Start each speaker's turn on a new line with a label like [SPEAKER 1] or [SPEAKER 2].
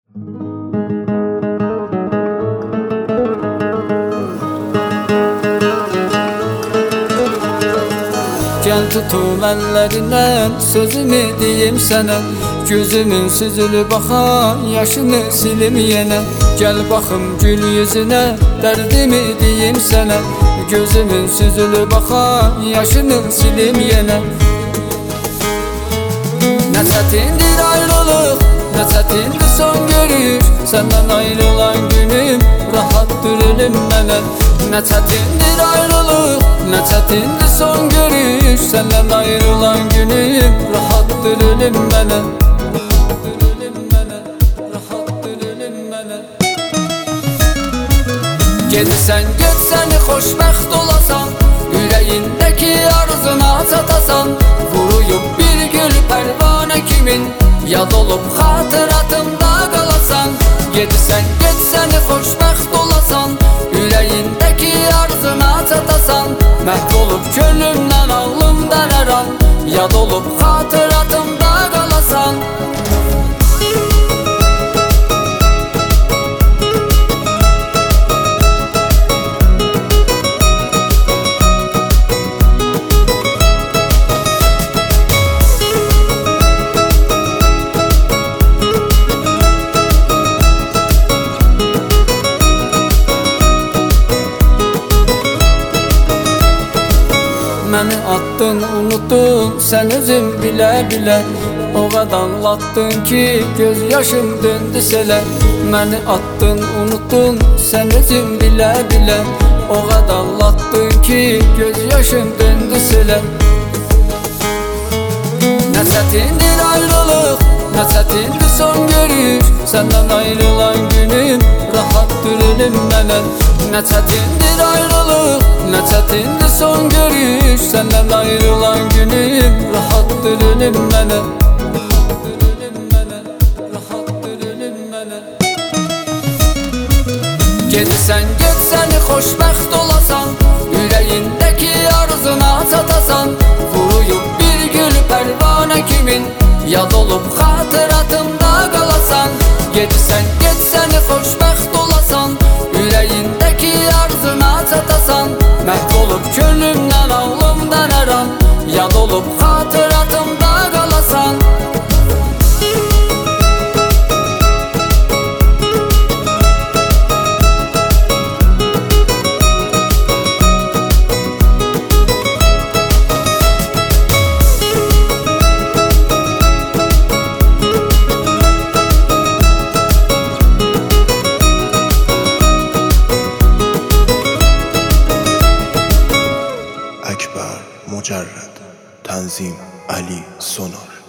[SPEAKER 1] Gel tutum ellerinden sözümü diyeyim sana. Gözümün süzülüp akan yaşını silim yine. Gel bakım gül yüzüne derdimi diyeyim sana. Gözümün süzülüp akan yaşını silim yine. Ne çetindir ayrılık, ne çetindir son görüş. Senden ayrılan günüm rahattır ölüm mənə. Ne çetindir ayrılık, ne çetindir son görüş. Senden ayrılan günüm rahattır ölüm mənə. Gedirsən getsən xoşbəxt olasan, ürəyindəki arzuna çatasan. Vuruyub bir gül pərvanə kimin, yad olub xatıratımda qalasan. Gedirsən getsən xoşbəxt olasan, ürəyindəki arzuna çatasan. Məhv olub könlümdən ağlımdan hər an, yad olub xatıratımda qalasan. Məni attın, unuttun, sən özün bilə-bilə. O qədər anlattın ki, göz yaşım döndü selə. Məni attın, unuttun, sən özün bilə-bilə. O qədər anlattın ki, göz yaşım döndü selə. Nə çətindir ayrılıq, nə çətindir son görüş. Səndən ayrılan günüm rahattır ölüm mənə. Nə çətindir ayrılıq, nə çətindir son görüş. Səndən ayrılan günüm rahattır ölüm mənə. Gedirsən getsən xoşbəxt olasan, ürəyindəki arzuna çatasan. Vuruyub bir gül pərvanə kimin, yad olub xatıratımda qalasan. Gedirsən getsən xoşbəxt olasan, ürəyindəki arzuna çatasan. Məhv olub könlümdən ağlımdan hər an, yad olub xatıratımda qalasan.
[SPEAKER 2] اکبر مجرد تنظیم علی سونار.